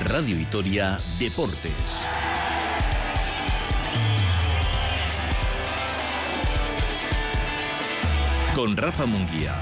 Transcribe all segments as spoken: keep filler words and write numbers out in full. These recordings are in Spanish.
Radio Vitoria Deportes. Con Rafa Munguía.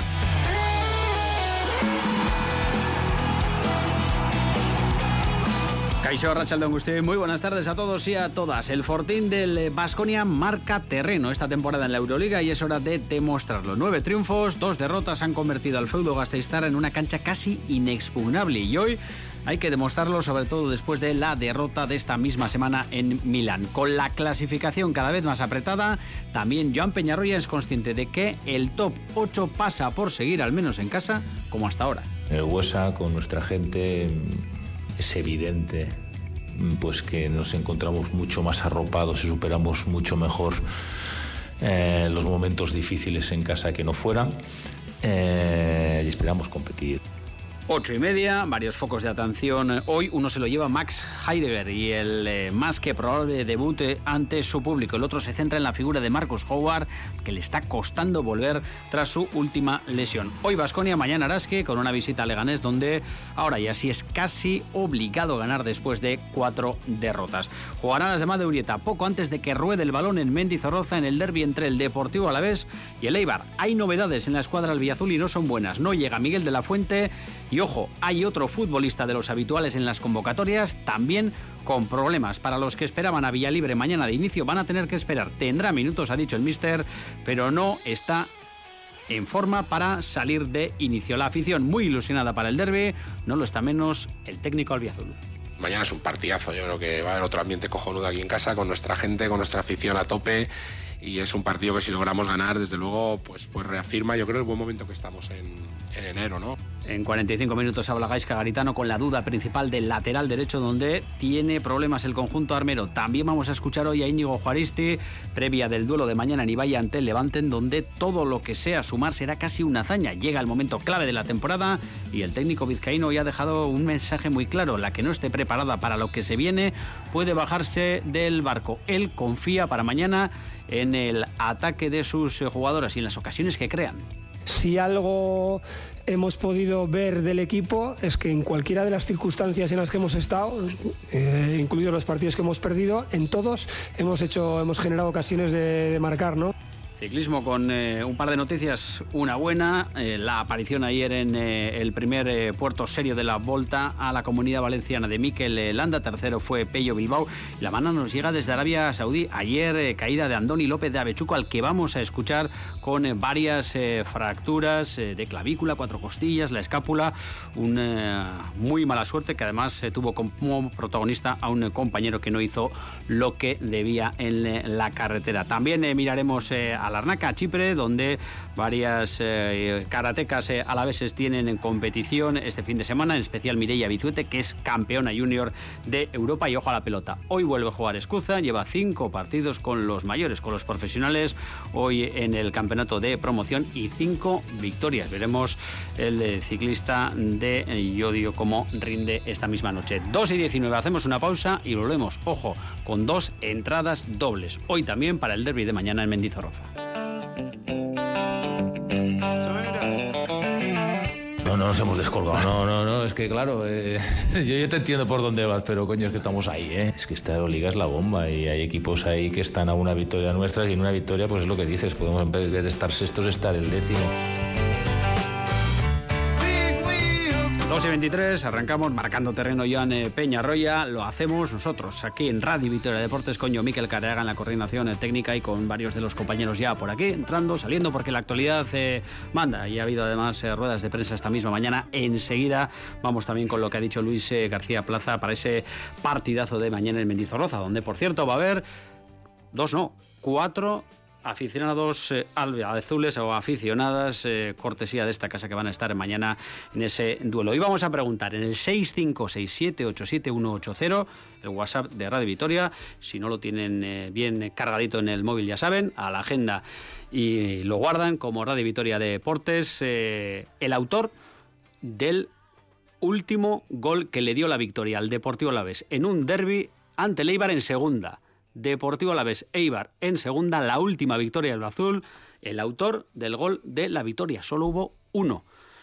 Kaixo, arratsaldeon guztioi, muy buenas tardes a todos y a todas. El Fortín del Baskonia marca terreno esta temporada en la Euroliga y es hora de demostrarlo. Nueve triunfos, dos derrotas han convertido al feudo gasteiztarra en una cancha casi inexpugnable y hoy hay que demostrarlo, sobre todo después de la derrota de esta misma semana en Milán. Con la clasificación cada vez más apretada, también Joan Peñarroya es consciente de que el top ocho pasa por seguir, al menos en casa, como hasta ahora. En el Huesa, con nuestra gente, es evidente pues que nos encontramos mucho más arropados y superamos mucho mejor eh, los momentos difíciles en casa que no fuera, eh, y esperamos competir. Ocho y media, varios focos de atención. Hoy uno se lo lleva Max Heidegger y el eh, más que probable debut ante su público. El otro se centra en la figura de Marcus Howard, que le está costando volver tras su última lesión. Hoy Baskonia, mañana Araski, con una visita a Leganés, donde ahora ya sí es casi obligado ganar después de cuatro derrotas. Jugarán las demás de Urieta poco antes de que ruede el balón en Mendizorroza en el derbi entre el Deportivo Alavés y el Eibar. Hay novedades en la escuadra albiazul y no son buenas. No llega Miguel de la Fuente. Y ojo, hay otro futbolista de los habituales en las convocatorias, también con problemas. Para los que esperaban a Villalibre mañana de inicio, van a tener que esperar. Tendrá minutos, ha dicho el míster, pero no está en forma para salir de inicio. La afición muy ilusionada para el derbi, no lo está menos el técnico albiazul. Mañana es un partidazo, yo creo que va a haber otro ambiente cojonudo aquí en casa, con nuestra gente, con nuestra afición a tope. Y es un partido que si logramos ganar, desde luego, pues, pues reafirma, yo creo, el buen momento que estamos en, en enero, ¿no? En cuarenta y cinco minutos habla Gaizka Garitano con la duda principal del lateral derecho, donde tiene problemas el conjunto armero. También vamos a escuchar hoy a Íñigo Juaristi, previa del duelo de mañana en Ibaia ante el Levante, en donde todo lo que sea sumar será casi una hazaña. Llega el momento clave de la temporada y el técnico vizcaíno ya ha dejado un mensaje muy claro: la que no esté preparada para lo que se viene puede bajarse del barco. Él confía para mañana en el ataque de sus jugadoras y en las ocasiones que crean. Si algo hemos podido ver del equipo es que en cualquiera de las circunstancias en las que hemos estado, eh, incluidos los partidos que hemos perdido, en todos hemos hecho, hemos generado ocasiones de, de marcar, ¿no? Ciclismo con eh, un par de noticias, una buena, eh, la aparición ayer en eh, el primer eh, puerto serio de la Volta a la Comunidad Valenciana de Mikel Landa, tercero fue Pello Bilbao, la mano nos llega desde Arabia Saudí, ayer eh, caída de Andoni López de Avechuco, al que vamos a escuchar con eh, varias eh, fracturas eh, de clavícula, cuatro costillas, la escápula, una eh, muy mala suerte que además eh, tuvo como protagonista a un eh, compañero que no hizo lo que debía en eh, la carretera. También eh, miraremos eh, a Larnaca, a Chipre, donde varias eh, karatecas eh, alaveses tienen en competición este fin de semana, en especial Mireia Bizuete, que es campeona junior de Europa, y ojo a la pelota. Hoy vuelve a jugar Escuza, lleva cinco partidos con los mayores, con los profesionales, hoy en el campeonato de promoción y cinco victorias. Veremos el eh, ciclista de eh, Llodio cómo rinde esta misma noche. dos y diecinueve, hacemos una pausa y volvemos, ojo, con dos entradas dobles. Hoy también para el derbi de mañana en Mendizorroza. No, no nos hemos descolgado, no, no, no, es que claro, eh, yo, yo te entiendo por dónde vas, pero coño, es que estamos ahí, ¿eh? Es que esta Euroliga es la bomba y hay equipos ahí que están a una victoria nuestra y en una victoria, pues es lo que dices, podemos en vez de estar sextos, estar el décimo. dos y veintitrés, arrancamos marcando terreno Joan Peñarroya, lo hacemos nosotros aquí en Radio Vitoria Deportes con yo, Mikel Careaga en la coordinación técnica y con varios de los compañeros ya por aquí, entrando, saliendo, porque la actualidad eh, manda y ha habido además eh, ruedas de prensa esta misma mañana. Enseguida vamos también con lo que ha dicho Luis eh, García Plaza para ese partidazo de mañana en Mendizorroza, donde por cierto va a haber dos, no, cuatro aficionados eh, azules o aficionadas, eh, cortesía de esta casa, que van a estar mañana en ese duelo. Y vamos a preguntar en el seis cinco seis siete ocho siete uno ocho cero, el WhatsApp de Radio Vitoria, si no lo tienen eh, bien cargadito en el móvil, ya saben, a la agenda y lo guardan como Radio Vitoria Deportes, eh, el autor del último gol que le dio la victoria al Deportivo Alavés en un derbi ante el Eibar en segunda. Deportivo Alavés, Eibar en segunda, la última victoria del azul, el autor del gol de la victoria. Solo hubo uno.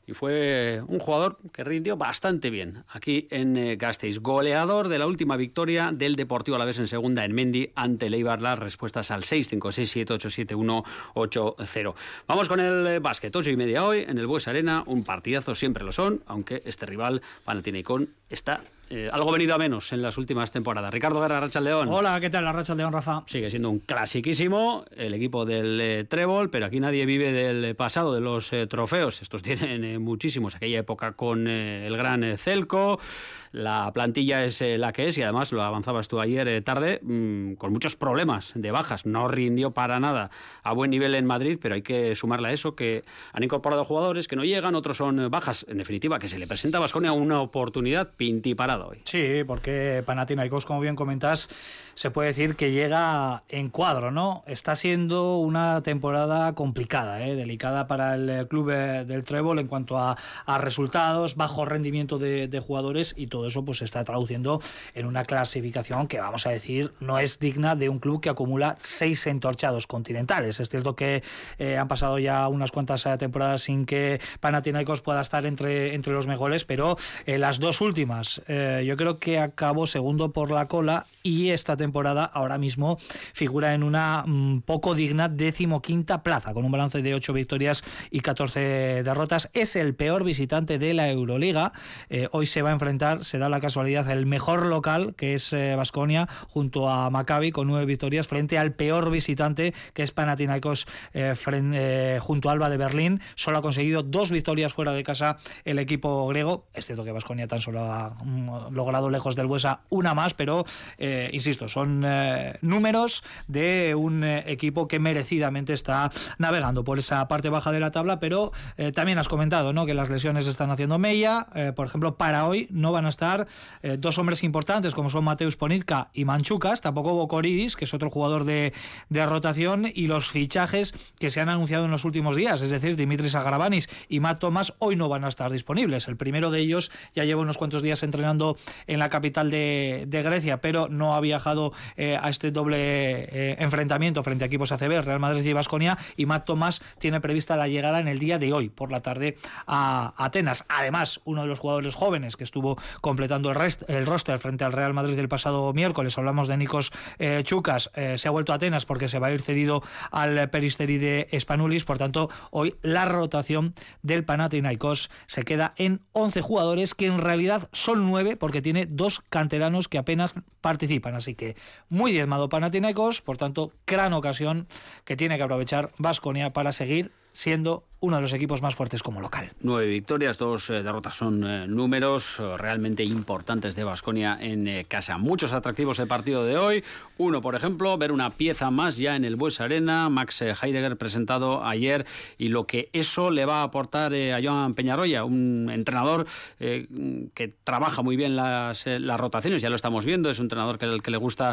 y fue un jugador que rindió bastante bien aquí en eh, Gasteiz. Goleador de la última victoria del Deportivo Alavés en segunda en Mendi ante el Eibar. Las respuestas al seis cinco seis siete ocho siete uno ocho cero. Vamos con el eh, básquet. Ocho y media hoy en el Bues Arena. Un partidazo, siempre lo son, aunque este rival, Panathinaikos, está eh, algo venido a menos en las últimas temporadas. Ricardo Guerra, Arratsaldeón. Hola, ¿qué tal? Arratsaldeón, Rafa. Sigue siendo un clasiquísimo el equipo del eh, Trébol, pero aquí nadie vive del pasado, de los eh, trofeos. Estos tienen eh, muchísimos. Aquella época con eh, el gran eh, Celco. La plantilla es eh, la que es y además, lo avanzabas tú ayer eh, tarde, mmm, con muchos problemas de bajas. No rindió para nada a buen nivel en Madrid, pero hay que sumarle a eso que han incorporado jugadores que no llegan, otros son bajas. En definitiva, que se le presenta a Baskonia una oportunidad pintiparada hoy. Sí, porque Panathinaikos, como bien comentas, se puede decir que llega en cuadro, ¿no? Está siendo una temporada complicada, ¿eh? Delicada para el club eh, del Trébol en cuanto a, a resultados, bajo rendimiento de, de jugadores, y todo eso pues se está traduciendo en una clasificación que, vamos a decir, no es digna de un club que acumula seis entorchados continentales. Es cierto que eh, han pasado ya unas cuantas eh, temporadas sin que Panathinaikos pueda estar entre, entre los mejores, pero eh, las dos últimas eh, yo creo que acabó segundo por la cola, y esta temporada ahora mismo figura en una mmm, poco digna decimoquinta plaza, con un balance de ocho victorias y catorce derrotas. Es el peor visitante de la Euroliga. Eh, hoy se va a enfrentar, se da la casualidad, el mejor local, que es Baskonia, eh, junto a Maccabi, con nueve victorias, frente al peor visitante, que es Panathinaikos, eh, frente, eh, junto a Alba de Berlín. Solo ha conseguido dos victorias fuera de casa el equipo griego. Es cierto que Baskonia tan solo ha mm, logrado lejos del Buesa una más, pero eh, insisto, son eh, números de un eh, equipo que merecidamente está navegando por esa parte baja de la tabla, pero eh, también has comentado, ¿no?, que las lesiones están haciendo mella. Eh, por ejemplo, para hoy no van a estar eh, dos hombres importantes como son Mateusz Ponitka y Manchukas, tampoco Bokoridis, que es otro jugador de, de rotación, y los fichajes que se han anunciado en los últimos días, es decir, Dimitris Agravanis y Matt Thomas, hoy no van a estar disponibles. El primero de ellos ya lleva unos cuantos días entrenando en la capital de, de Grecia, pero no ha viajado eh, a este doble eh, enfrentamiento frente a equipos A C B, Real Madrid y Baskonia, y Matt Thomas tiene prevista la llegada en el día de hoy por la tarde a Atenas. Además, uno de los jugadores jóvenes que estuvo completando el, rest, el roster frente al Real Madrid del pasado miércoles, hablamos de Nikos eh, Choukas, eh, se ha vuelto a Atenas porque se va a ir cedido al Peristeri de Spanoulis. Por tanto, hoy la rotación del Panathinaikos se queda en once jugadores, que en realidad son nueve porque tiene dos canteranos que apenas participan. Así que muy diezmado Panathinaikos, por tanto, gran ocasión que tiene que aprovechar Baskonia para seguir siendo uno de los equipos más fuertes como local. Nueve victorias, dos eh, derrotas. Son eh, números eh, realmente importantes de Baskonia en eh, casa. Muchos atractivos el partido de hoy. Uno, por ejemplo, ver una pieza más ya en el Bues Arena. Max eh, Heidegger presentado ayer, y lo que eso le va a aportar eh, a Joan Peñarroya, un entrenador eh, que trabaja muy bien las, eh, las rotaciones. Ya lo estamos viendo. Es un entrenador que, el que le gusta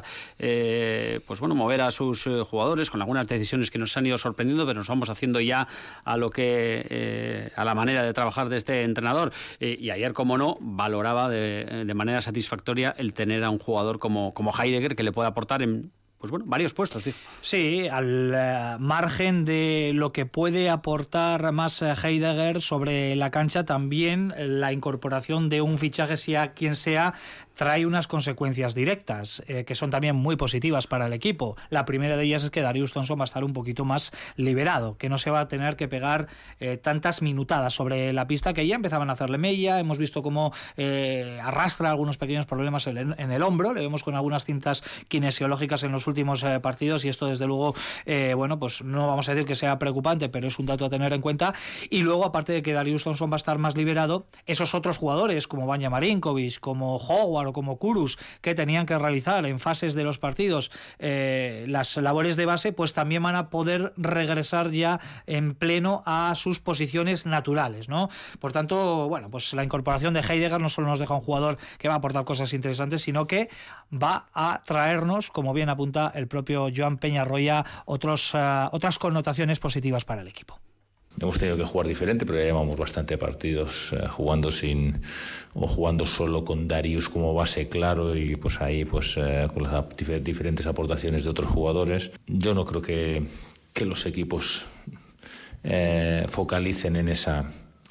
eh, pues bueno, mover a sus eh, jugadores con algunas decisiones que nos han ido sorprendiendo, pero nos vamos haciendo ya a lo que eh, a la manera de trabajar de este entrenador, eh, y ayer, como no, valoraba de, de manera satisfactoria el tener a un jugador como, como Heidegger, que le puede aportar en pues bueno, varios puestos, tío. Sí, al uh, margen de lo que puede aportar más Heidegger sobre la cancha, también la incorporación de un fichaje, sea quien sea, trae unas consecuencias directas eh, que son también muy positivas para el equipo. La primera de ellas es que Darius Thompson va a estar un poquito más liberado, que no se va a tener que pegar eh, tantas minutadas sobre la pista, que ya empezaban a hacerle mella. Hemos visto cómo eh, arrastra algunos pequeños problemas en el, en el hombro, le vemos con algunas cintas kinesiológicas en los últimos eh, partidos, y esto desde luego eh, bueno, pues no vamos a decir que sea preocupante, pero es un dato a tener en cuenta. Y luego, aparte de que Darius Thompson va a estar más liberado, esos otros jugadores como Vanja Marinkovic, como Howard o como Kurus, que tenían que realizar en fases de los partidos eh, las labores de base, pues también van a poder regresar ya en pleno a sus posiciones naturales, ¿no? Por tanto, bueno, pues la incorporación de Heidegger no solo nos deja un jugador que va a aportar cosas interesantes, sino que va a traernos, como bien apunta el propio Joan Peñarroya, otros, uh, otras connotaciones positivas para el equipo. Hemos tenido que jugar diferente, pero ya llevamos bastante partidos eh, jugando sin o jugando solo con Darius como base, claro, y pues ahí pues eh, con las dif- diferentes aportaciones de otros jugadores. Yo no creo que, que los equipos eh, focalicen en esa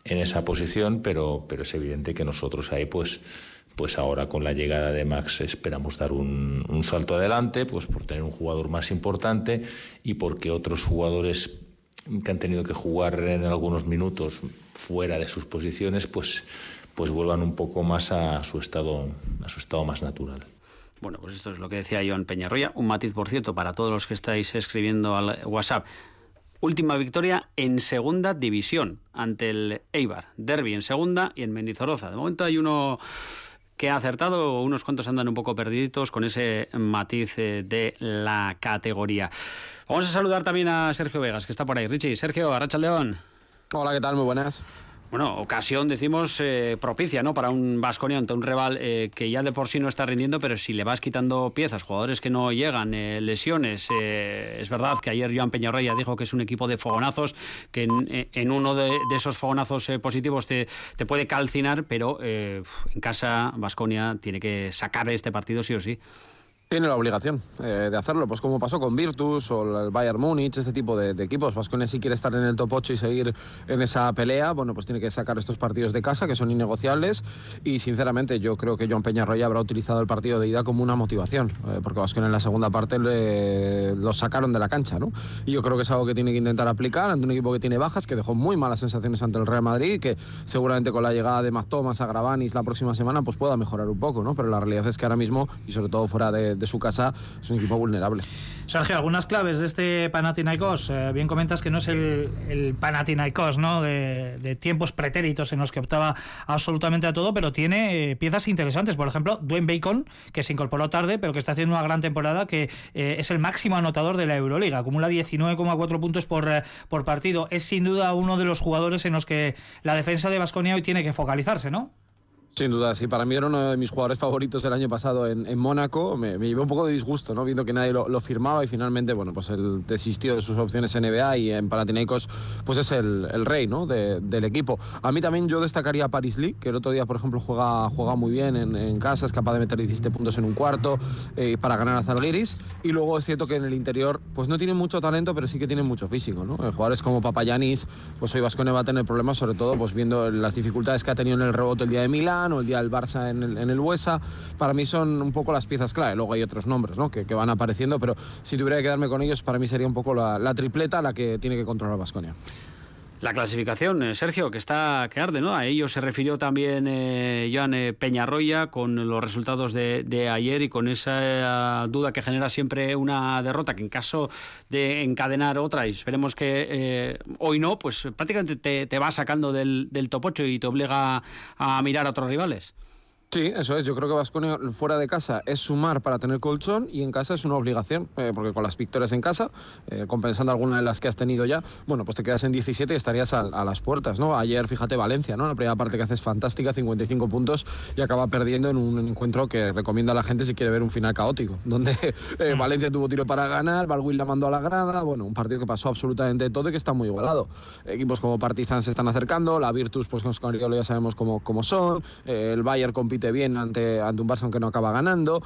en esa posición, pero, pero es evidente que nosotros ahí pues, pues ahora con la llegada de Max esperamos dar un, un salto adelante, pues por tener un jugador más importante y porque otros jugadores que han tenido que jugar en algunos minutos fuera de sus posiciones pues, pues vuelvan un poco más a su estado, a su estado más natural. Bueno, pues esto es lo que decía Joan Peñarroya. Un matiz, por cierto, para todos los que estáis escribiendo al WhatsApp. Última victoria en segunda división ante el Eibar. Derbi en segunda y en Mendizorroza. De momento hay uno que ha acertado, unos cuantos andan un poco perdiditos con ese matiz de la categoría. Vamos a saludar también a Sergio Vegas, que está por ahí. Richie, Sergio, Arratsaldeón. Hola, ¿qué tal? Muy buenas. Bueno, ocasión, decimos, eh, propicia, ¿no? Para un Baskonia ante un rival eh, que ya de por sí no está rindiendo, pero si le vas quitando piezas, jugadores que no llegan, eh, lesiones. Eh, es verdad que ayer Joan Peñarroya dijo que es un equipo de fogonazos, que en, en uno de, de esos fogonazos eh, positivos te, te puede calcinar, pero eh, en casa Baskonia tiene que sacar este partido sí o sí. Tiene la obligación eh, de hacerlo, pues como pasó con Virtus o el Bayern Múnich, este tipo de, de equipos. Baskonia, si quiere estar en el top ocho y seguir en esa pelea, bueno, pues tiene que sacar estos partidos de casa que son innegociables y sinceramente yo creo que Joan Peñarroya habrá utilizado el partido de ida como una motivación, eh, porque Baskonia en la segunda parte le, lo sacaron de la cancha, ¿no? Y yo creo que es algo que tiene que intentar aplicar ante un equipo que tiene bajas, que dejó muy malas sensaciones ante el Real Madrid y que seguramente con la llegada de Maztomas a Gravanis la próxima semana pues pueda mejorar un poco, ¿no? Pero la realidad es que ahora mismo, y sobre todo fuera de, de su casa, es un equipo vulnerable. Sergio, algunas claves de este Panathinaikos. Eh, bien comentas que no es el, el Panathinaikos, ¿no? De, de tiempos pretéritos en los que optaba absolutamente a todo, pero tiene eh, piezas interesantes. Por ejemplo, Dwayne Bacon, que se incorporó tarde, pero que está haciendo una gran temporada, que eh, es el máximo anotador de la Euroliga. Acumula diecinueve coma cuatro puntos por, eh, por partido. Es sin duda uno de los jugadores en los que la defensa de Baskonia hoy tiene que focalizarse, ¿no? Sin duda, sí. Para mí era uno de mis jugadores favoritos del año pasado en, en Mónaco. Me, me llevé un poco de disgusto, ¿no? Viendo que nadie lo, lo firmaba y finalmente, bueno, pues él desistió de sus opciones en N B A y en Panathinaikos, pues es el, el rey, ¿no? De, del equipo. A mí también yo destacaría a Paris Lee, que el otro día, por ejemplo, juega, juega muy bien en, en casa, es capaz de meter diecisiete puntos en un cuarto eh, para ganar a Zalgiris. Y luego es cierto que en el interior, pues no tiene mucho talento, pero sí que tiene mucho físico, ¿no? Jugadores como Papagiannis, pues hoy Baskonia va a tener problemas, sobre todo, pues viendo las dificultades que ha tenido en el rebote el día de Milán o el día del Barça en el, en el Buesa. Para mí son un poco las piezas clave. Luego hay otros nombres, ¿no? que, que van apareciendo, pero si tuviera que quedarme con ellos, para mí sería un poco la, la tripleta la que tiene que controlar Baskonia. La clasificación, eh, Sergio, que está que arde, ¿no? A ello se refirió también eh, Joan eh, Peñarroya con los resultados de, de ayer y con esa duda que genera siempre una derrota, que en caso de encadenar otra, y esperemos que eh, hoy no, pues prácticamente te, te va sacando del, del top ocho y te obliga a mirar a otros rivales. Sí, eso es. Yo creo que Baskonia fuera de casa es sumar para tener colchón y en casa es una obligación, eh, porque con las victorias en casa, eh, compensando alguna de las que has tenido ya, bueno, pues te quedas en diecisiete y estarías a, a las puertas, ¿no? Ayer, fíjate, Valencia, ¿no? La primera parte que hace es fantástica, cincuenta y cinco puntos y acaba perdiendo en un encuentro que recomiendo a la gente si quiere ver un final caótico, donde eh, Valencia tuvo tiro para ganar, Balwin la mandó a la grada, bueno, un partido que pasó absolutamente todo y que está muy igualado. Equipos como Partizan se están acercando, la Virtus, pues con Scariolo ya sabemos cómo, cómo son, eh, el Bayern compite bien ante, ante un Barça aunque no acaba ganando.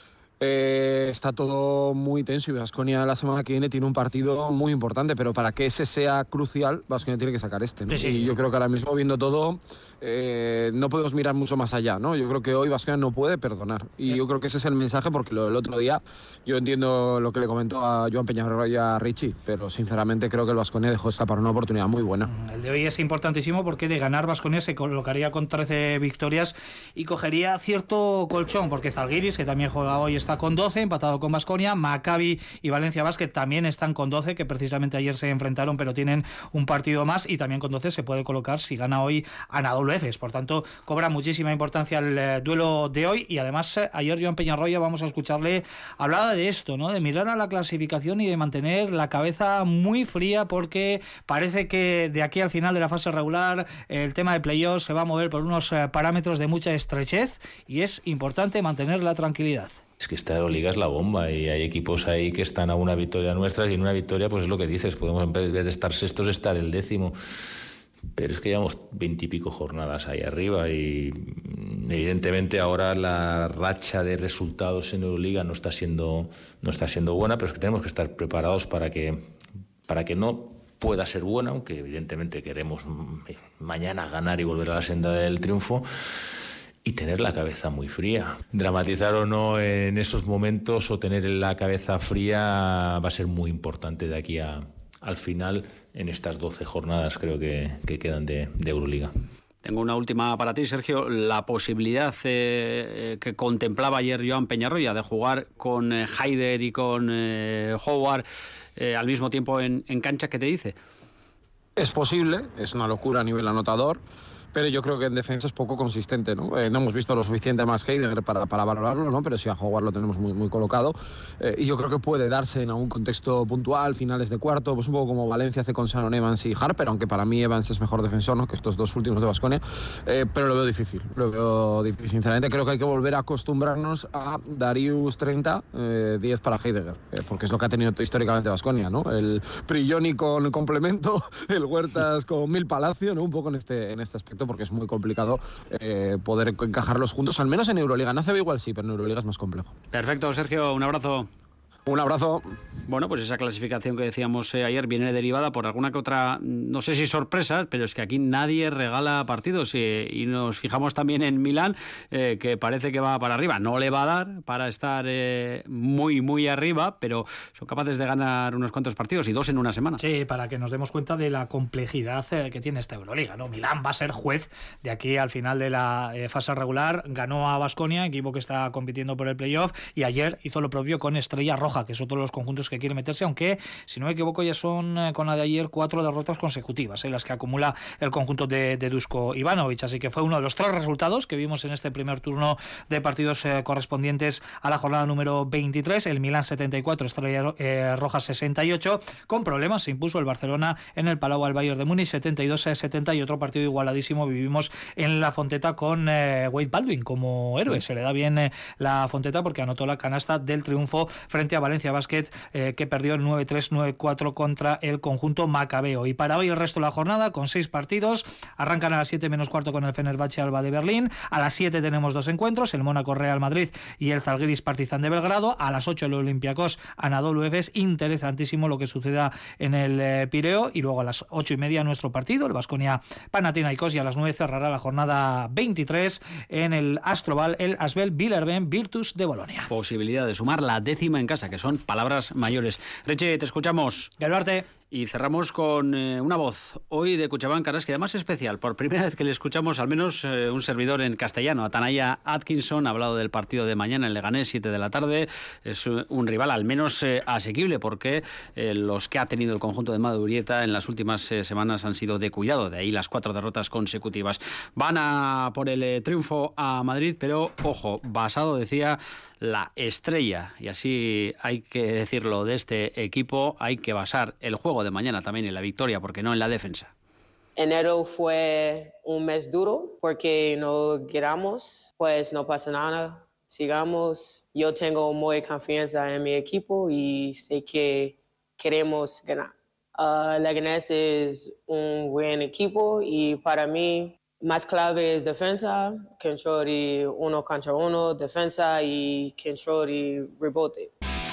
Eh, está todo muy tenso y Baskonia la semana que viene tiene un partido muy importante, pero para que ese sea crucial, Baskonia tiene que sacar este, ¿no? Sí, sí. Y yo creo que ahora mismo, viendo todo, eh, no podemos mirar mucho más allá, ¿no? Yo creo que hoy Baskonia no puede perdonar y yo creo que ese es el mensaje, porque lo del otro día yo entiendo lo que le comentó a Joan Peñarroya a Richie, pero sinceramente creo que el Baskonia dejó escapar una oportunidad muy buena. El de hoy es importantísimo porque de ganar Baskonia se colocaría con trece victorias y cogería cierto colchón, porque Zalgiris, que también juega hoy, está con doce, empatado con Baskonia. Maccabi y Valencia Basket también están con doce, que precisamente ayer se enfrentaron, pero tienen un partido más, y también con doce se puede colocar si gana hoy Anadolu Efes. Por tanto, cobra muchísima importancia el eh, duelo de hoy. Y además, eh, ayer Joan Peñarroya, vamos a escucharle, hablaba de esto, ¿no? De mirar a la clasificación y de mantener la cabeza muy fría, porque parece que de aquí al final de la fase regular el tema de playoffs se va a mover por unos eh, parámetros de mucha estrechez y es importante mantener la tranquilidad. Es que esta Euroliga es la bomba y hay equipos ahí que están a una victoria nuestra, y en una victoria, pues es lo que dices, podemos en vez de estar sextos estar el décimo. Pero es que llevamos veintipico jornadas ahí arriba y evidentemente ahora la racha de resultados en Euroliga no está siendo, no está siendo buena, pero es que tenemos que estar preparados para que, para que no pueda ser buena, aunque evidentemente queremos mañana ganar y volver a la senda del triunfo, y tener la cabeza muy fría. Dramatizar o no en esos momentos o tener la cabeza fría va a ser muy importante de aquí a, al final en estas doce jornadas creo que, que quedan de, de Euroliga. Tengo una última para ti, Sergio. La posibilidad eh, que contemplaba ayer Joan Peñarroya de jugar con eh, Haider y con eh, Howard eh, al mismo tiempo en, en cancha, ¿qué te dice? Es posible, es una locura a nivel anotador, pero yo creo que en defensa es poco consistente, ¿no? Eh, no hemos visto lo suficiente más Heidegger para, para valorarlo, ¿no? Pero sí a Howard lo tenemos muy, muy colocado. Eh, y yo creo que puede darse en algún contexto puntual, finales de cuarto, pues un poco como Valencia hace con Shannon Evans y Harper, aunque para mí Evans es mejor defensor, ¿no? Que estos dos últimos de Baskonia. Eh, pero lo veo difícil, lo veo difícil. Sinceramente creo que hay que volver a acostumbrarnos a Darius treinta, eh, diez para Heidegger, eh, porque es lo que ha tenido históricamente Baskonia, ¿no? El Prigioni con complemento, el Huertas con Mil Palacio, ¿no? Un poco en este, en este aspecto, porque es muy complicado eh, poder encajarlos juntos, al menos en Euroliga. En A C B igual sí, pero en Euroliga es más complejo. Perfecto, Sergio, un abrazo. Un abrazo. Bueno, pues esa clasificación que decíamos eh, ayer viene derivada por alguna que otra, no sé si sorpresa, pero es que aquí nadie regala partidos eh, y nos fijamos también en Milán, eh, que parece que va para arriba. No le va a dar para estar eh, muy, muy arriba, pero son capaces de ganar unos cuantos partidos y dos en una semana. Sí, para que nos demos cuenta de la complejidad eh, que tiene esta Euroliga, ¿no? Milán va a ser juez de aquí al final de la eh, fase regular. Ganó a Baskonia, equipo que está compitiendo por el playoff, y ayer hizo lo propio con Estrella Roja, que es otro de los conjuntos que quiere meterse, aunque si no me equivoco ya son eh, con la de ayer cuatro derrotas consecutivas, eh, las que acumula el conjunto de, de Dusko Ivanovic, así que fue uno de los tres resultados que vimos en este primer turno de partidos eh, correspondientes a la jornada número veintitrés. El Milán setenta y cuatro, Estrella eh, Roja sesenta y ocho, con problemas se impuso el Barcelona en el Palau al Bayern de Múnich setenta y dos a setenta, y otro partido igualadísimo vivimos en la Fonteta con eh, Wade Baldwin como héroe. Se le da bien eh, la Fonteta porque anotó la canasta del triunfo frente a Valencia Basket, eh, que perdió el nueve tres nueve cuatro contra el conjunto macabeo. Y para hoy el resto de la jornada con seis partidos. Arrancan a las siete menos cuarto con el Fenerbahce Alba de Berlín. A las siete tenemos dos encuentros, el Mónaco Real Madrid y el Zalgiris Partizan de Belgrado. A las ocho el Olympiacos Anadolu Efes. Interesantísimo lo que suceda en el eh, Pireo. Y luego a las ocho y media nuestro partido, el Baskonia Panathinaikos, y a las nueve cerrará la jornada veintitrés en el Astroval el Asvel Villerben Virtus de Bolonia. Posibilidad de sumar la décima en casa, que son palabras mayores. Reche, te escuchamos. Garuarte. Y cerramos con eh, una voz hoy de Cuchabán Caras, que además es especial. Por primera vez que le escuchamos, al menos eh, un servidor en castellano. Atanaya Atkinson ha hablado del partido de mañana en Leganés, siete de la tarde. Es un rival al menos eh, asequible, porque eh, los que ha tenido el conjunto de Madurieta en las últimas eh, semanas han sido de cuidado. De ahí las cuatro derrotas consecutivas. Van a por el eh, triunfo a Madrid, pero ojo, basado, decía, la estrella, y así hay que decirlo, de este equipo, hay que basar el juego de mañana también en la victoria, porque no en la defensa. Enero fue un mes duro porque no ganamos, pues no pasa nada, sigamos. Yo tengo muy confianza en mi equipo y sé que queremos ganar. Uh, Leganés es un buen equipo y para mí más clave es defensa, control y uno contra uno, defensa y control y rebote.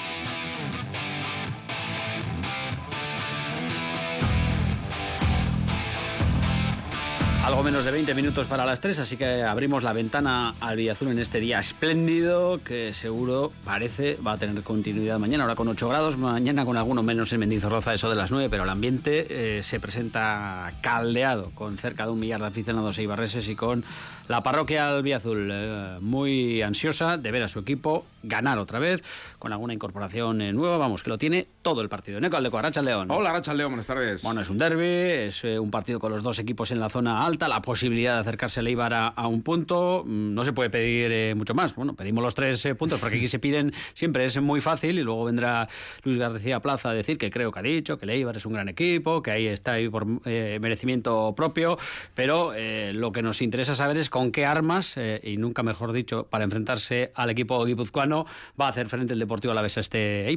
Algo menos de veinte minutos para las tres, así que abrimos la ventana al Villazul en este día espléndido, que seguro parece va a tener continuidad mañana, ahora con ocho grados, mañana con alguno menos en Mendizorroza, eso de las nueve, pero el ambiente eh, se presenta caldeado, con cerca de un millar de aficionados eibarreses y con la parroquia al Villazul eh, muy ansiosa de ver a su equipo ganar otra vez, con alguna incorporación eh, nueva, vamos, que lo tiene todo el partido. Neco Aldeco, Arratsaldeon. Hola, Arratsaldeon, buenas tardes. Bueno, es un derbi, es eh, un partido con los dos equipos en la zona alta, la posibilidad de acercarse al Eibar a, a un punto, no se puede pedir eh, mucho más. Bueno, pedimos los tres eh, puntos, porque aquí se piden siempre, es muy fácil, y luego vendrá Luis García Plaza a decir que creo que ha dicho que el Eibar es un gran equipo, que ahí está ahí por eh, merecimiento propio, pero eh, lo que nos interesa saber es con qué armas, eh, y nunca mejor dicho, para enfrentarse al equipo guipuzcoano, va a hacer frente el Deportivo Alavés a este Eibar.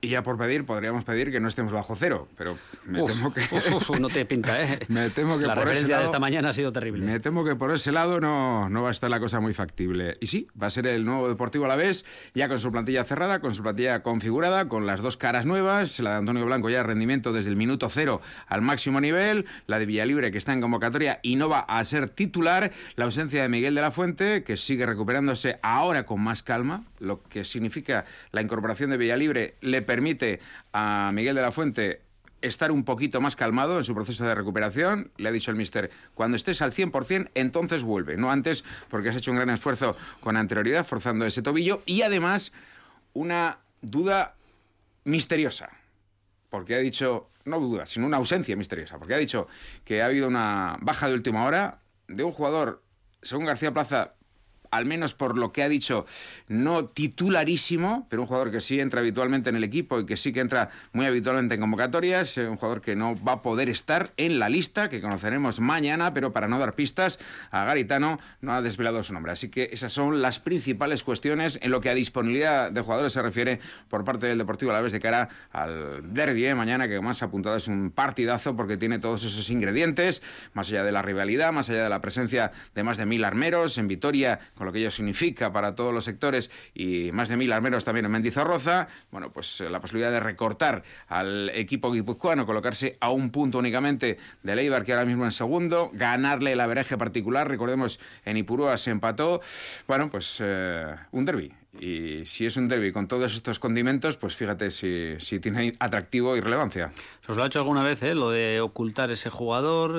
Y ya por pedir, podríamos pedir que no estemos bajo cero, pero me uf, temo que... Uf, no te pinta, ¿eh? Me temo que la por referencia ese lado, de esta mañana ha sido terrible. Me temo que por ese lado no, no va a estar la cosa muy factible. Y sí, va a ser el nuevo Deportivo Alavés, ya con su plantilla cerrada, con su plantilla configurada, con las dos caras nuevas, la de Antonio Blanco ya rendimiento desde el minuto cero al máximo nivel, la de Villalibre que está en convocatoria y no va a ser titular, la ausencia de Miguel de la Fuente, que sigue recuperándose ahora con más calma, lo que significa la incorporación de Villalibre le permite a Miguel de la Fuente estar un poquito más calmado en su proceso de recuperación. Le ha dicho el míster, cuando estés al cien por ciento, entonces vuelve, no antes, porque has hecho un gran esfuerzo con anterioridad, forzando ese tobillo, y además una duda misteriosa, porque ha dicho, no duda, sino una ausencia misteriosa, porque ha dicho que ha habido una baja de última hora de un jugador, según García Plaza, al menos por lo que ha dicho, no titularísimo, pero un jugador que sí entra habitualmente en el equipo y que sí que entra muy habitualmente en convocatorias, un jugador que no va a poder estar en la lista, que conoceremos mañana, pero para no dar pistas, a Garitano no ha desvelado su nombre. Así que esas son las principales cuestiones en lo que a disponibilidad de jugadores se refiere por parte del Deportivo Alavés de cara al derbi, ¿eh? Mañana, que más apuntado es un partidazo porque tiene todos esos ingredientes, más allá de la rivalidad, más allá de la presencia de más de mil armeros en Vitoria, con lo que ello significa para todos los sectores, y más de mil armeros también en Mendizorroza. Bueno, pues la posibilidad de recortar al equipo guipuzcoano, colocarse a un punto únicamente del Eibar, que ahora mismo en segundo, ganarle el averaje particular, recordemos, en Ipurúa se empató. Bueno, pues eh, un derbi. Y si es un derbi con todos estos condimentos, pues fíjate si, si tiene atractivo y relevancia. ¿Se os lo ha hecho alguna vez, eh? Lo de ocultar ese jugador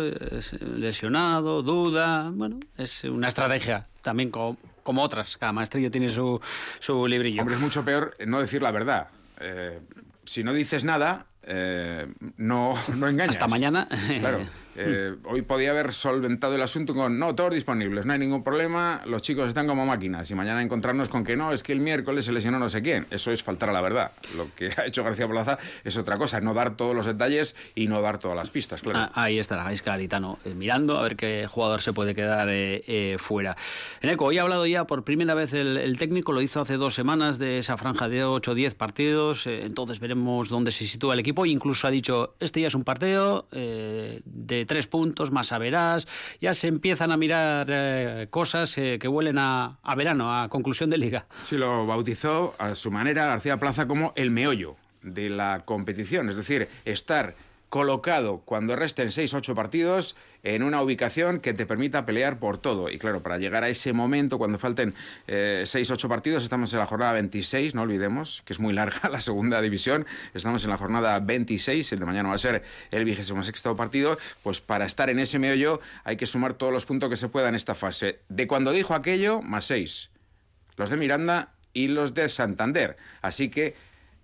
lesionado, duda? Bueno, es una estrategia también como, como otras. Cada maestrillo tiene su, su librillo. Hombre, es mucho peor no decir la verdad. Eh, si no dices nada, eh, no, no engañas. Hasta mañana. Claro. Eh, hoy podía haber solventado el asunto con no, todos disponibles, no hay ningún problema, los chicos están como máquinas, y mañana encontrarnos con que no, es que el miércoles se lesionó no sé quién. Eso es faltar a la verdad. Lo que ha hecho García Plaza es otra cosa, no dar todos los detalles y no dar todas las pistas, claro. Ah, ahí estará Gaisca Garitano eh, mirando a ver qué jugador se puede quedar eh, eh, fuera. Eneco, hoy ha hablado ya por primera vez el, el técnico, lo hizo hace dos semanas, de esa franja de ocho o diez partidos, eh, entonces veremos dónde se sitúa el equipo, e incluso ha dicho, este ya es un partido eh, de tres puntos, más a verás, ya se empiezan a mirar eh, cosas eh, que huelen a, a verano, a conclusión de liga. Sí, lo bautizó a su manera García Plaza como el meollo de la competición, es decir, estar colocado cuando resten seis o ocho partidos en una ubicación que te permita pelear por todo. Y claro, para llegar a ese momento, cuando falten eh, seis o ocho partidos, estamos en la jornada veintiséis, no olvidemos, que es muy larga la segunda división, estamos en la jornada veintiséis, el de mañana va a ser el vigésimo sexto partido, pues para estar en ese meollo hay que sumar todos los puntos que se pueda en esta fase. De cuando dijo aquello, más seis. Los de Miranda y los de Santander. Así que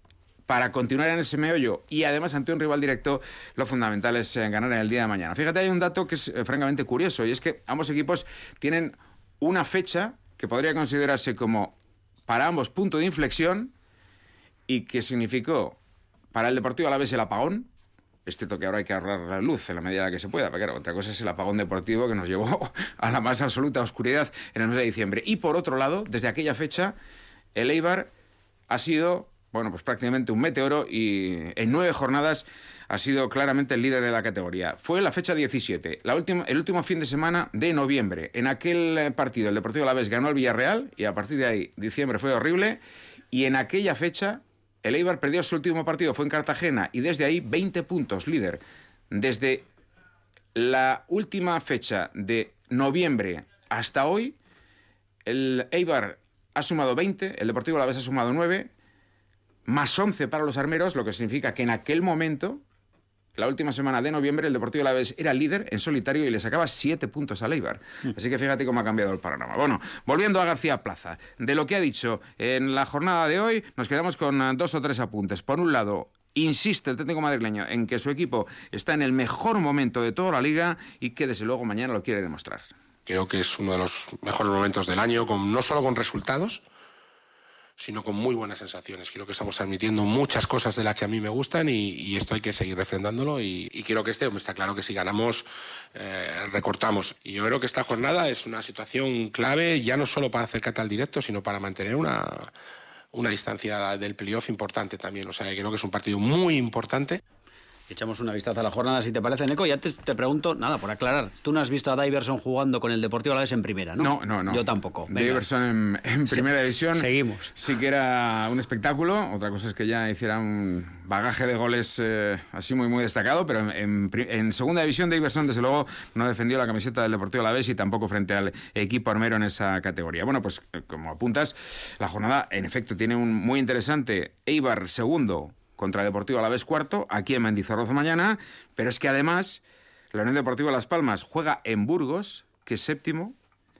para continuar en ese meollo y además ante un rival directo, lo fundamental es ganar en el día de mañana. Fíjate, hay un dato que es eh, francamente curioso, y es que ambos equipos tienen una fecha que podría considerarse como para ambos punto de inflexión, y que significó para el Deportivo Alavés el apagón. Es cierto que ahora hay que ahorrar la luz en la medida que se pueda, pero claro, otra cosa es el apagón deportivo que nos llevó a la más absoluta oscuridad en el mes de diciembre. Y por otro lado, desde aquella fecha, el Eibar ha sido, bueno, pues prácticamente un meteoro, y en nueve jornadas ha sido claramente el líder de la categoría. Fue la fecha diecisiete, la última, el último fin de semana de noviembre. En aquel partido el Deportivo Alavés ganó al Villarreal, y a partir de ahí diciembre fue horrible, y en aquella fecha el Eibar perdió su último partido, fue en Cartagena, y desde ahí veinte puntos, líder. Desde la última fecha de noviembre hasta hoy, el Eibar ha sumado veinte, el Deportivo Alavés ha sumado nueve, más once para los armeros, lo que significa que en aquel momento, la última semana de noviembre, el Deportivo Alavés era líder en solitario y le sacaba siete puntos al Eibar. Así que fíjate cómo ha cambiado el panorama. Bueno, volviendo a García Plaza, de lo que ha dicho en la jornada de hoy, nos quedamos con dos o tres apuntes. Por un lado, insiste el técnico madrileño en que su equipo está en el mejor momento de toda la liga y que desde luego mañana lo quiere demostrar. Creo que es uno de los mejores momentos del año, con, no solo con resultados, sino con muy buenas sensaciones. Creo que estamos transmitiendo muchas cosas de las que a mí me gustan, y, y esto hay que seguir refrendándolo, y, y creo que este, está claro que si ganamos, eh, recortamos. Y yo creo que esta jornada es una situación clave, ya no solo para acercarte al directo, sino para mantener una, una distancia del playoff importante también. O sea, creo que es un partido muy importante. Echamos una vistazo a la jornada, si te parece, Neco. Y antes te pregunto, nada, por aclarar, tú no has visto a Diverson jugando con el Deportivo Alavés en primera, ¿no? No, no, no. Yo tampoco. Venga. Diverson en, en primera división. Seguimos. Sí que era un espectáculo. Otra cosa es que ya hiciera un bagaje de goles eh, así muy, muy destacado. Pero en, en, en segunda división, Diverson, desde luego, no defendió la camiseta del Deportivo Alavés y tampoco frente al equipo armero en esa categoría. Bueno, pues como apuntas, la jornada, en efecto, tiene un muy interesante Eibar segundo contra Deportivo Alavés cuarto, aquí en Mendizorroza mañana, pero es que además la Unión Deportiva Las Palmas juega en Burgos, que es séptimo,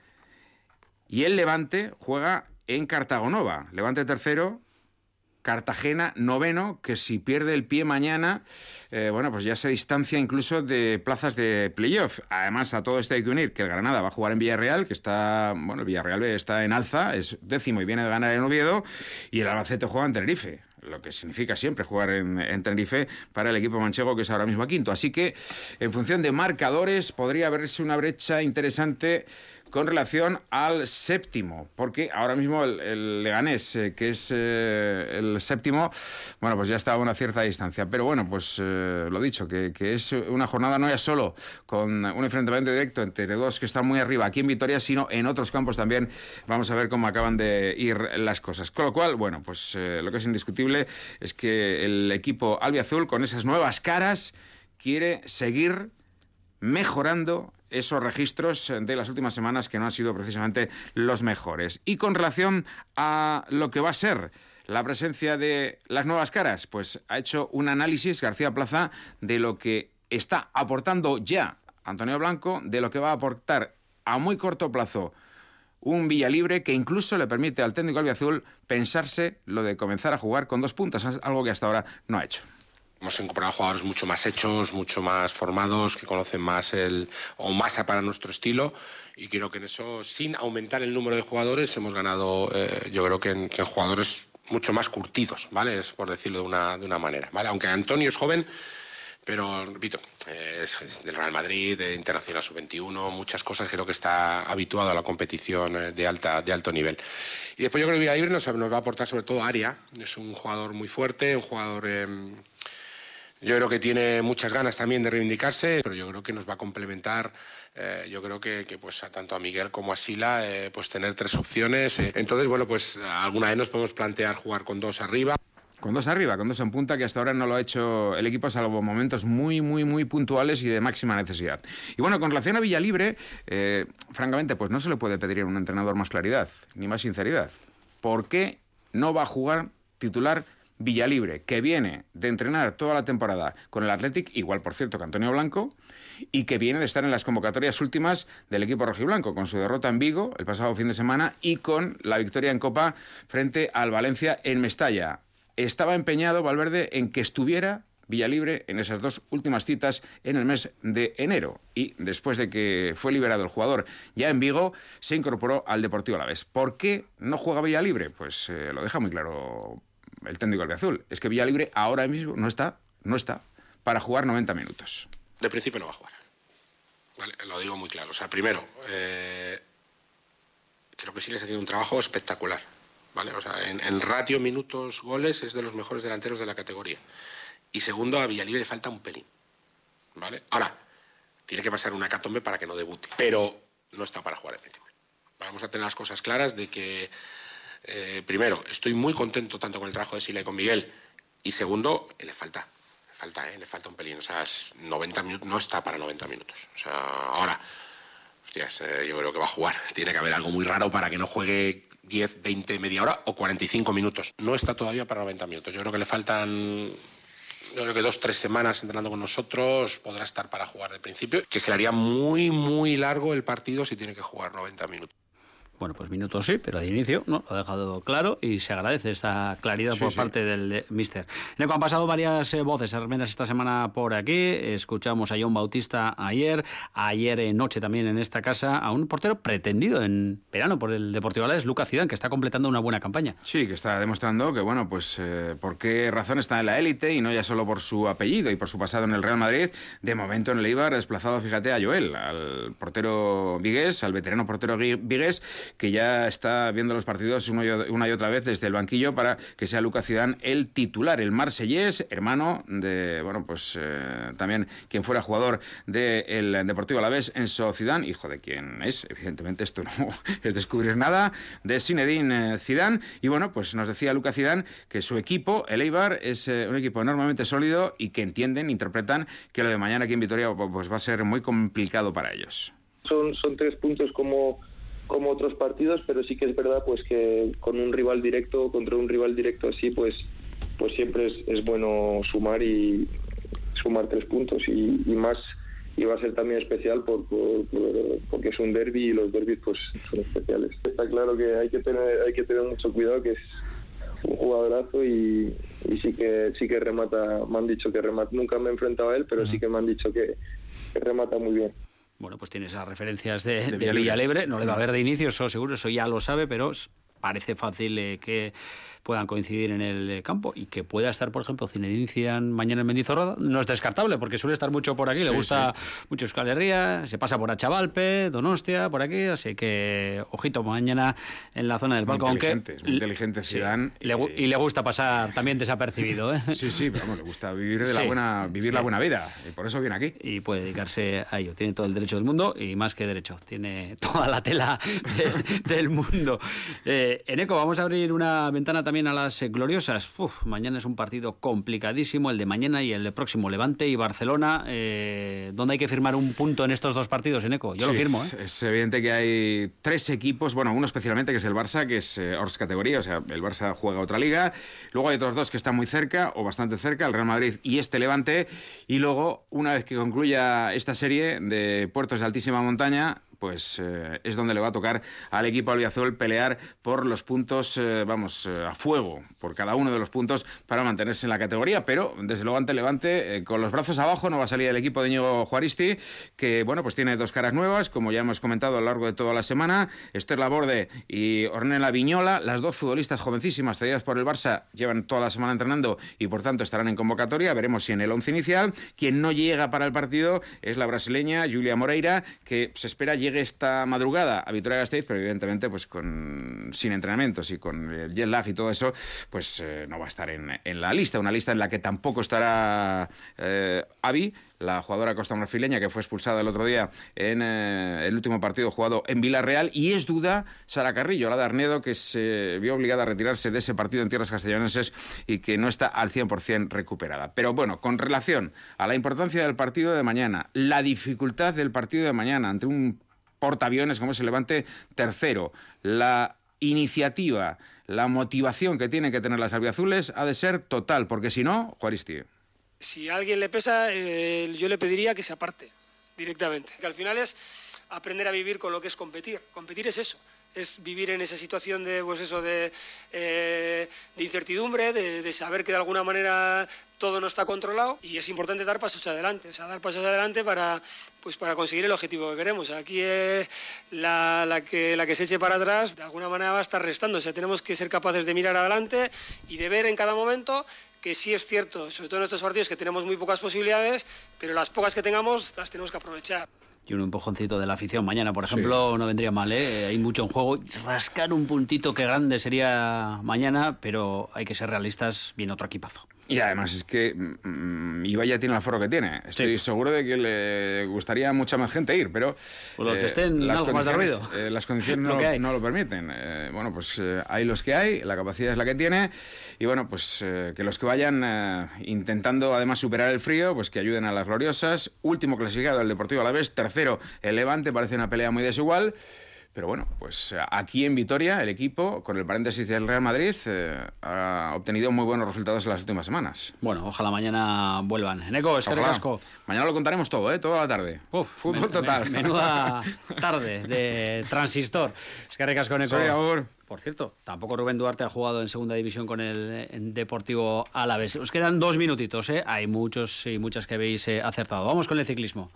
y el Levante juega en Cartagonova, Levante tercero, Cartagena noveno, que si pierde el pie mañana, eh, bueno, pues ya se distancia incluso de plazas de playoff. Además, a todo esto hay que unir que el Granada va a jugar en Villarreal, que está, bueno, el Villarreal está en alza, es décimo y viene de ganar en Oviedo, y el Albacete juega en Tenerife, lo que significa siempre jugar en, en Tenerife para el equipo manchego, que es ahora mismo quinto. Así que, en función de marcadores, podría verse una brecha interesante con relación al séptimo, porque ahora mismo el, el Leganés, eh, que es eh, el séptimo, bueno, pues ya está a una cierta distancia. Pero bueno, pues eh, lo dicho, que, que es una jornada no ya solo con un enfrentamiento directo entre dos que están muy arriba aquí en Vitoria, sino en otros campos también. Vamos a ver cómo acaban de ir las cosas. Con lo cual, bueno, pues eh, lo que es indiscutible es que el equipo albiazul, con esas nuevas caras, quiere seguir mejorando esos registros de las últimas semanas que no han sido precisamente los mejores. Y con relación a lo que va a ser la presencia de las nuevas caras, pues ha hecho un análisis García Plaza de lo que está aportando ya Antonio Blanco, de lo que va a aportar a muy corto plazo un Villalibre, que incluso le permite al técnico albiazul pensarse lo de comenzar a jugar con dos puntas, algo que hasta ahora no ha hecho. Hemos incorporado jugadores mucho más hechos, mucho más formados, que conocen más el o más para nuestro estilo, y creo que en eso, sin aumentar el número de jugadores, hemos ganado, eh, yo creo que en, que en jugadores mucho más curtidos, ¿vale? Es por decirlo de una, de una manera, ¿vale? Aunque Antonio es joven, pero, repito, eh, es, es del Real Madrid, de Internacional sub veintiuno, muchas cosas, creo que está habituado a la competición de, alta, de alto nivel. Y después yo creo que Villalibre nos, nos va a aportar sobre todo área, es un jugador muy fuerte, un jugador... Eh, Yo creo que tiene muchas ganas también de reivindicarse, pero yo creo que nos va a complementar, eh, yo creo que, que pues a tanto a Miguel como a Sila, eh, pues tener tres opciones. Eh. Entonces, bueno, pues alguna vez nos podemos plantear jugar con dos arriba. Con dos arriba, con dos en punta, que hasta ahora no lo ha hecho el equipo, salvo momentos muy, muy, muy puntuales y de máxima necesidad. Y bueno, con relación a Villalibre, eh, francamente, pues no se le puede pedir a un entrenador más claridad, ni más sinceridad. ¿Por qué no va a jugar titular Villalibre, que viene de entrenar toda la temporada con el Athletic, igual por cierto que Antonio Blanco, y que viene de estar en las convocatorias últimas del equipo rojiblanco, con su derrota en Vigo el pasado fin de semana y con la victoria en Copa frente al Valencia en Mestalla? Estaba empeñado Valverde en que estuviera Villalibre en esas dos últimas citas en el mes de enero, y después de que fue liberado el jugador ya en Vigo, se incorporó al Deportivo Alavés. ¿Por qué no juega Villalibre? Pues eh, lo deja muy claro el técnico albiazul, es que Villalibre ahora mismo no está, no está para jugar noventa minutos. De principio no va a jugar, ¿vale? Lo digo muy claro. O sea, primero, eh, creo que sí les ha tenido un trabajo espectacular, ¿vale? O sea, en, en ratio minutos, goles, es de los mejores delanteros de la categoría. Y segundo, a Villalibre le falta un pelín, ¿vale? Ahora, tiene que pasar una hecatombe para que no debute, pero no está para jugar encima. Vamos a tener las cosas claras de que Eh, primero, estoy muy contento tanto con el trabajo de Sila y con Miguel, y segundo, eh, le falta, le falta, eh, le falta un pelín, o sea, noventa minutos, no está para noventa minutos, o sea, ahora, hostias, eh, yo creo que va a jugar, tiene que haber algo muy raro para que no juegue diez, veinte, media hora o cuarenta y cinco minutos, no está todavía para noventa minutos, yo creo que le faltan, yo creo que dos, tres semanas entrenando con nosotros, podrá estar para jugar de principio, que se le haría muy, muy largo el partido si tiene que jugar noventa minutos. Bueno, pues minutos sí, pero de inicio no, lo ha dejado claro y se agradece esta claridad sí, por sí. parte del de, míster. Neco, han pasado varias eh, voces armenas esta semana por aquí. Escuchamos a John Bautista ayer, ayer en noche también en esta casa, a un portero pretendido en verano por el Deportivo Alavés, Lucas Zidane, que está completando una buena campaña. Sí, que está demostrando que, bueno, pues eh, por qué razón está en la élite y no ya solo por su apellido y por su pasado en el Real Madrid. De momento en el Eibar ha desplazado, fíjate, a Joel, al portero vigués, al veterano portero vigués, que ya está viendo los partidos una y otra vez desde el banquillo para que sea Lucas Zidane el titular, el marsellés, hermano de, bueno, pues eh, también quien fuera jugador del Deportivo Alavés, Enzo Zidane, hijo de quien es, evidentemente esto no es descubrir nada, de Zinedine Zidane. Y bueno, pues nos decía Lucas Zidane que su equipo, el Eibar, es eh, un equipo enormemente sólido y que entienden, interpretan que lo de mañana aquí en Vitoria pues va a ser muy complicado para ellos. Son, son tres puntos como, como otros partidos, pero sí que es verdad pues que con un rival directo, contra un rival directo así, pues, pues siempre es, es bueno sumar y sumar tres puntos y, y más, y va a ser también especial por, por, por, porque es un derbi y los derbis pues son especiales. Está claro que hay que tener, hay que tener mucho cuidado, que es un jugadorazo y, y sí que sí que remata, me han dicho que remata, nunca me he enfrentado a él, pero sí que me han dicho que, que remata muy bien. Bueno, pues tiene esas referencias de, de, de Villalebre, no le va a ver de inicio, eso seguro, eso ya lo sabe, pero parece fácil eh, que puedan coincidir en el campo y que pueda estar, por ejemplo, Zinedine Zidane mañana en Mendizorroza. No es descartable porque suele estar mucho por aquí, sí, le gusta sí. mucho Euskal Herria, se pasa por Achavalpe, Donostia, por aquí, así que ojito mañana en la zona del palco. Es muy inteligente, es muy inteligente Zidane. Sí, y, y le gusta pasar también desapercibido, ¿eh? Sí, sí, pero vamos, le gusta vivir, de la sí, buena, vivir sí. la buena vida y por eso viene aquí. Y puede dedicarse a ello, tiene todo el derecho del mundo y más que derecho, tiene toda la tela de, del mundo. Eh, Eneco, vamos a abrir una ventana también a las gloriosas. Uf, mañana es un partido complicadísimo, el de mañana y el de próximo, Levante y Barcelona. Eh, ¿Dónde hay que firmar un punto en estos dos partidos, Eneco? Yo sí, lo firmo, ¿eh? Es evidente que hay tres equipos, bueno, uno especialmente que es el Barça, que es eh, Ors categoría, o sea, el Barça juega otra liga. Luego hay otros dos que están muy cerca, o bastante cerca, el Real Madrid y este Levante. Y luego, una vez que concluya esta serie de puertos de altísima montaña, pues eh, es donde le va a tocar al equipo albiazul pelear por los puntos, eh, vamos, eh, a fuego, por cada uno de los puntos para mantenerse en la categoría, pero desde luego ante Levante, eh, con los brazos abajo, no va a salir el equipo de Íñigo Juaristi, que bueno, pues tiene dos caras nuevas, como ya hemos comentado a lo largo de toda la semana, Esther Laborde y Ornella Viñola, las dos futbolistas jovencísimas traídas por el Barça, llevan toda la semana entrenando y por tanto estarán en convocatoria, veremos si en el once inicial. Quien no llega para el partido es la brasileña Julia Moreira, que se espera llegue esta madrugada a Vitoria-Gasteiz, pero evidentemente pues con sin entrenamientos y con el jet lag y todo eso, pues eh, no va a estar en, en la lista, una lista en la que tampoco estará eh, Avi, la jugadora costarricense que fue expulsada el otro día en eh, el último partido jugado en Villarreal, y es duda Sara Carrillo, la de Arnedo, que se vio obligada a retirarse de ese partido en tierras castellaneses y que no está al cien por ciento recuperada. Pero bueno, con relación a la importancia del partido de mañana, la dificultad del partido de mañana ante un portaaviones como es el Levante tercero, la iniciativa, la motivación que tienen que tener las albiazules ha de ser total, porque si no, Juaristi. Si a alguien le pesa, eh, yo le pediría que se aparte directamente. Que al final es aprender a vivir con lo que es competir. Competir es eso, es vivir en esa situación de, pues eso, de, eh, de incertidumbre, de, de saber que de alguna manera todo no está controlado, y es importante dar pasos adelante, o sea, dar pasos adelante para, pues para conseguir el objetivo que queremos. Aquí es la, la, que, la que se eche para atrás, de alguna manera va a estar restando, o sea, tenemos que ser capaces de mirar adelante y de ver en cada momento que sí es cierto, sobre todo en estos partidos, que tenemos muy pocas posibilidades, pero las pocas que tengamos las tenemos que aprovechar. Y un empujoncito de la afición mañana, por ejemplo, sí. no vendría mal, ¿eh? Hay mucho en juego. Rascar un puntito que grande sería mañana, pero hay que ser realistas, viene otro equipazo. Y además es que mmm, Ibai ya tiene el aforo que tiene. Estoy sí. seguro de que le gustaría a mucha más gente ir, pero pues los que estén eh, las, algo condiciones, más de eh, las condiciones no, lo no lo permiten. Eh, bueno, pues eh, hay los que hay, la capacidad es la que tiene, y bueno, pues eh, que los que vayan eh, intentando además superar el frío, pues que ayuden a las gloriosas. Último clasificado el Deportivo Alavés, tercero el Levante, parece una pelea muy desigual. Pero bueno, pues aquí en Vitoria el equipo, con el paréntesis del Real Madrid, eh, ha obtenido muy buenos resultados en las últimas semanas. Bueno, ojalá mañana vuelvan. Eneco, es que recasco. Mañana lo contaremos todo, ¿eh? Toda la tarde. Uf, Fútbol men, total. Men, menuda tarde de transistor. Es que recasco, Eneco. Sorry, amor. Por cierto, tampoco Rubén Duarte ha jugado en segunda división con el Deportivo Alavés. Os quedan dos minutitos, ¿eh? Hay muchos y muchas que habéis eh, acertado. Vamos con el ciclismo.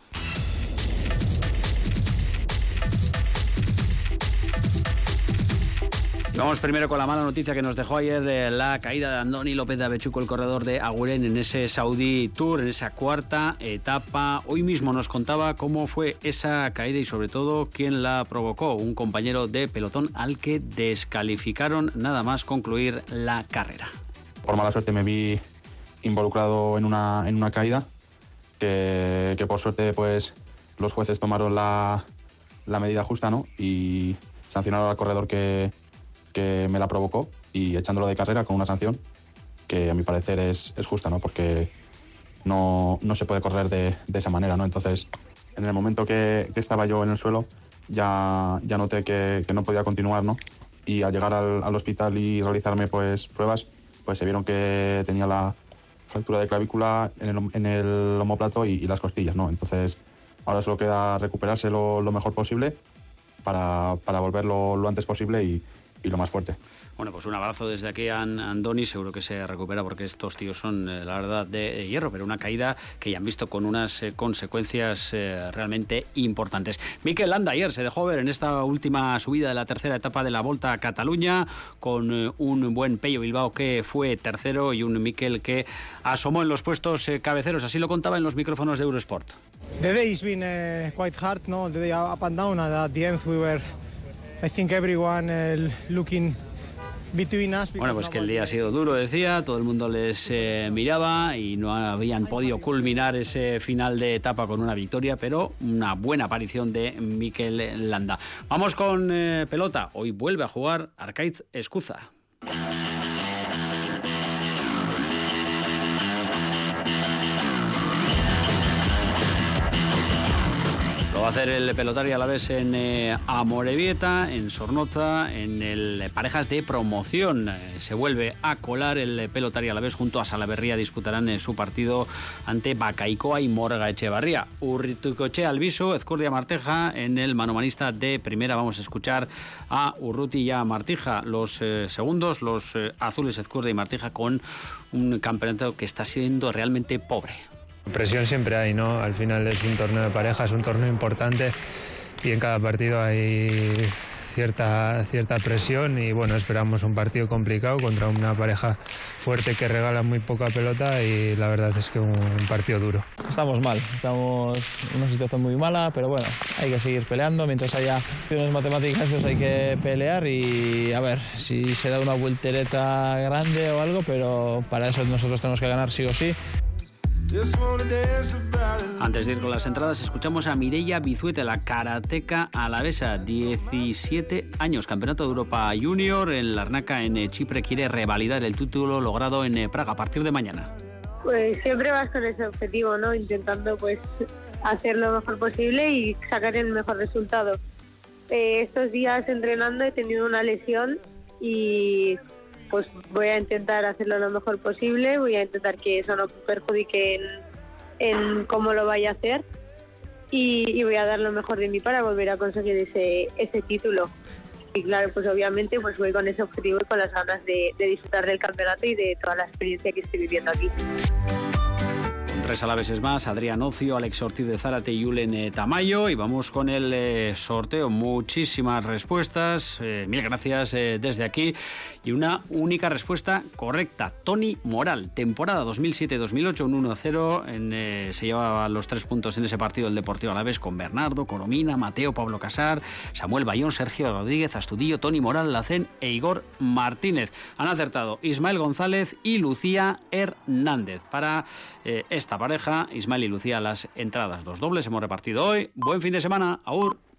Vamos primero con la mala noticia que nos dejó ayer eh, la caída de Andoni López de Avechuco, el corredor de Aguren, en ese Saudi Tour, en esa cuarta etapa. Hoy mismo nos contaba cómo fue esa caída y sobre todo quién la provocó, un compañero de pelotón al que descalificaron nada más concluir la carrera. Por mala suerte me vi involucrado en una, en una caída que, que por suerte pues los jueces tomaron la, la medida justa, ¿no? Y sancionaron al corredor que que me la provocó y echándolo de carrera con una sanción que a mi parecer es, es justa, ¿no? Porque no, no se puede correr de, de esa manera, ¿no? Entonces, en el momento que, que estaba yo en el suelo, ya, ya noté que, que no podía continuar, ¿no? Y al llegar al, al hospital y realizarme pues, pruebas, pues se vieron que tenía la fractura de clavícula en el, en el omóplato y, y las costillas, ¿no? Entonces, ahora solo queda recuperarse lo, lo mejor posible para, para volver lo, lo antes posible y y lo más fuerte. Bueno, pues un abrazo desde aquí a Andoni, seguro que se recupera porque estos tíos son, eh, la verdad, de, de hierro, pero una caída que ya han visto con unas eh, consecuencias eh, realmente importantes. Mikel Landa ayer se dejó ver en esta última subida de la tercera etapa de la Volta a Cataluña con eh, un buen Pello Bilbao que fue tercero y un Mikel que asomó en los puestos eh, cabeceros, así lo contaba en los micrófonos de Eurosport. The day has been uh, quite hard, no? The day up and down, and at the end we were, I think everyone uh, looking between us. Bueno, pues que el día ha sido duro, decía, todo el mundo les eh, miraba y no habían podido culminar ese final de etapa con una victoria, pero una buena aparición de Mikel Landa. Vamos con eh, pelota, hoy vuelve a jugar Arkaitz Escuza. Lo va a hacer el Pelotari Alavés en eh, Amorebieta, en Zornotza, en el Parejas de Promoción. Eh, se vuelve a colar el Pelotari Alavés junto a Salaberría. Disputarán eh, su partido ante Bacaicoa y Morga Echevarría. Urruticochea Alviso, Ezcurdia Marteja en el manomanista de primera. Vamos a escuchar a Urruti y a Martija, los eh, segundos, los eh, azules Ezcurdia y Martija, con un campeonato que está siendo realmente pobre. Presión siempre hay, ¿no? Al final es un torneo de pareja, es un torneo importante y en cada partido hay cierta, cierta presión y bueno, esperamos un partido complicado contra una pareja fuerte que regala muy poca pelota y la verdad es que un, un partido duro. Estamos mal, estamos en una situación muy mala, pero bueno, hay que seguir peleando, mientras haya cuestiones matemáticas pues hay que pelear y a ver si se da una voltereta grande o algo, pero para eso nosotros tenemos que ganar sí o sí. Antes de ir con las entradas, escuchamos a Mireia Bizuete, la karateca alavesa, diecisiete años, Campeonato de Europa Junior en Larnaca, en Chipre. Quiere revalidar el título logrado en Praga a partir de mañana. Pues siempre vas con ese objetivo, ¿no? Intentando pues hacer lo mejor posible y sacar el mejor resultado. Eh, estos días entrenando he tenido una lesión y pues voy a intentar hacerlo lo mejor posible, voy a intentar que eso no perjudique en, en cómo lo vaya a hacer y, y voy a dar lo mejor de mí para volver a conseguir ese, ese título. Y claro, pues obviamente pues voy con ese objetivo y con las ganas de, de disfrutar del campeonato y de toda la experiencia que estoy viviendo aquí. Tres alaveses más, Adrián Ocio, Alex Ortiz de Zárate y Julen Tamayo. Y vamos con el eh, sorteo. Muchísimas respuestas. Eh, mil gracias eh, desde aquí. Y una única respuesta correcta. Tony Moral, temporada dos mil siete dos mil ocho, un uno cero. En, eh, se llevaba los tres puntos en ese partido el Deportivo Alavés con Bernardo, Coromina, Mateo, Pablo Casar, Samuel Bayón, Sergio Rodríguez, Astudillo, Tony Moral, Lacén e Igor Martínez. Han acertado Ismael González y Lucía Hernández. Para eh, esta pareja, Ismael y Lucía, las entradas dos dobles hemos repartido hoy. Buen fin de semana. Aur.